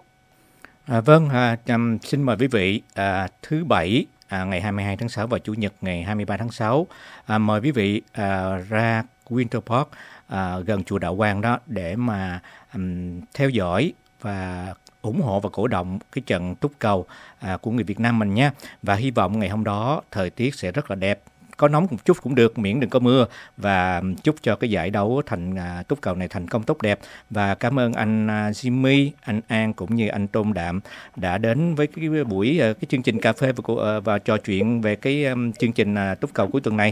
Xin mời quý vị thứ Bảy ngày 22 tháng 6 và Chủ nhật ngày 23 tháng 6 mời quý vị ra Winter Park gần chùa Đạo Quang đó để mà theo dõi và ủng hộ và cổ động cái trận túc cầu của người Việt Nam mình nhé. Và hy vọng ngày hôm đó thời tiết sẽ rất là đẹp, có nóng một chút cũng được, miễn đừng có mưa, và chúc cho cái giải đấu túc cầu này thành công tốt đẹp. Và cảm ơn anh Jimmy, anh An cũng như anh Tôn Đạm đã đến với cái buổi cái chương trình cà phê và trò chuyện về cái chương trình túc cầu cuối tuần này.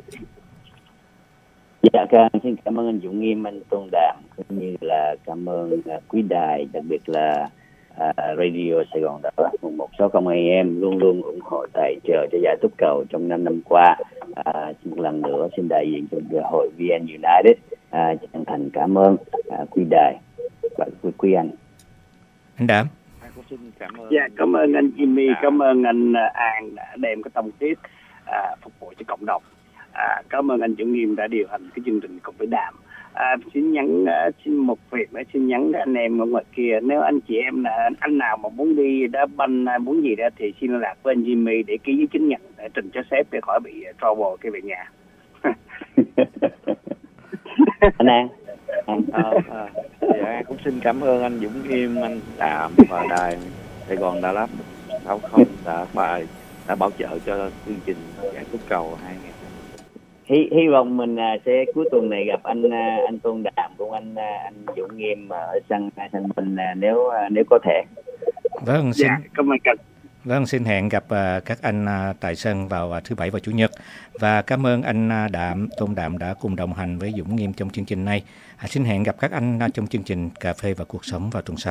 Dạ, xin cảm ơn anh Dũng Nghiêm, anh Tôn Đạm, cũng như là cảm ơn quý đài, đặc biệt là Radio Sài Gòn Đà Lạt 160 AM luôn luôn ủng hộ tài trợ cho giải túc cầu trong 5 năm qua. Một lần nữa xin đại diện cho hội VN United chân thành cảm ơn quý đài và quý anh. Anh Đạm. Dạ, cảm ơn anh Jimmy, cảm ơn anh An đã đem cái tâm huyết phục vụ cho cộng đồng. Cảm ơn anh Dũng Nghiêm đã điều hành cái chương trình cùng với Đạm. Xin một việc nữa, xin nhắn anh em ở ngoài kia, nếu anh chị em anh nào mà muốn đi đá banh muốn gì đó thì xin liên lạc với anh Jimmy để ký giấy chứng nhận để trình cho sếp để khỏi bị trouble khi về nhà. Anh An. Dạ, cũng xin cảm ơn anh Dũng Nghiêm, anh Đạm và đài Sài Gòn Đà Lạt 60 đã bảo trợ cho chương trình giải túc cầu 2 ngày. Hy vọng mình sẽ cuối tuần này gặp anh Tôn Đạm cùng anh Dũng Nghiêm ở sân Bình nếu có thể. Vâng, cảm ơn anh. Vâng, xin hẹn gặp các anh tại sân vào thứ Bảy và Chủ nhật. Và cảm ơn anh Tôn Đạm đã cùng đồng hành với Dũng Nghiêm trong chương trình này. Xin hẹn gặp các anh trong chương trình Cà phê và Cuộc sống vào tuần sau.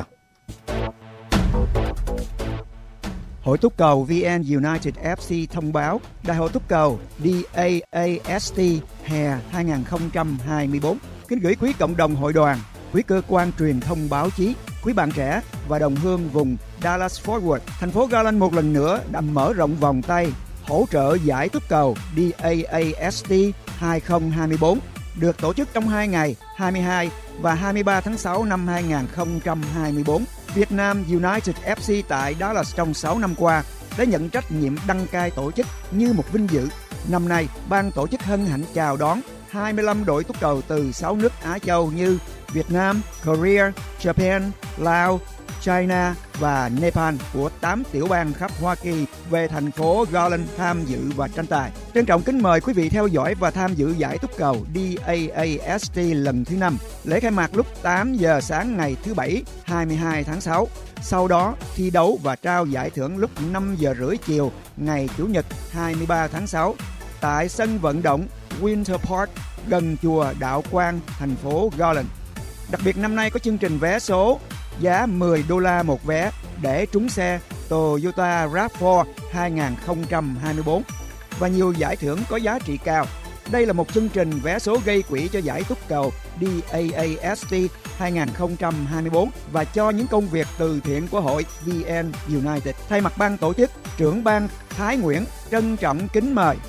Hội túc cầu VN United FC thông báo Đại hội túc cầu DAAST hè 2024 kính gửi quý cộng đồng hội đoàn, quý cơ quan truyền thông báo chí, quý bạn trẻ và đồng hương vùng Dallas-Fort Worth, thành phố Garland một lần nữa đã mở rộng vòng tay hỗ trợ giải túc cầu DAAST 2024 được tổ chức trong 2 ngày 22 và 23 tháng 6 năm 2024. Việt Nam United FC tại Dallas trong 6 năm qua đã nhận trách nhiệm đăng cai tổ chức như một vinh dự. Năm nay, ban tổ chức hân hạnh chào đón 25 đội túc cầu từ 6 nước Á Châu như Việt Nam, Korea, Japan, Laos, China và Nepal của 8 tiểu bang khắp Hoa Kỳ về thành phố Garland tham dự và tranh tài. Trân trọng kính mời quý vị theo dõi và tham dự giải túc cầu DAAST lần thứ 5. Lễ khai mạc lúc 8 giờ sáng ngày thứ Bảy 22 tháng 6. Sau đó thi đấu và trao giải thưởng lúc 5 giờ rưỡi chiều ngày Chủ nhật 23 tháng 6 tại sân vận động Winter Park gần chùa Đạo Quang, thành phố Garland. Đặc biệt năm nay có chương trình vé số giá $10 một vé để trúng xe Toyota RAV4 2024 và nhiều giải thưởng có giá trị cao. Đây là một chương trình vé số gây quỹ cho giải túc cầu DAAST 2024 và cho những công việc từ thiện của hội VN United. Thay mặt ban tổ chức, trưởng ban Thái Nguyễn trân trọng kính mời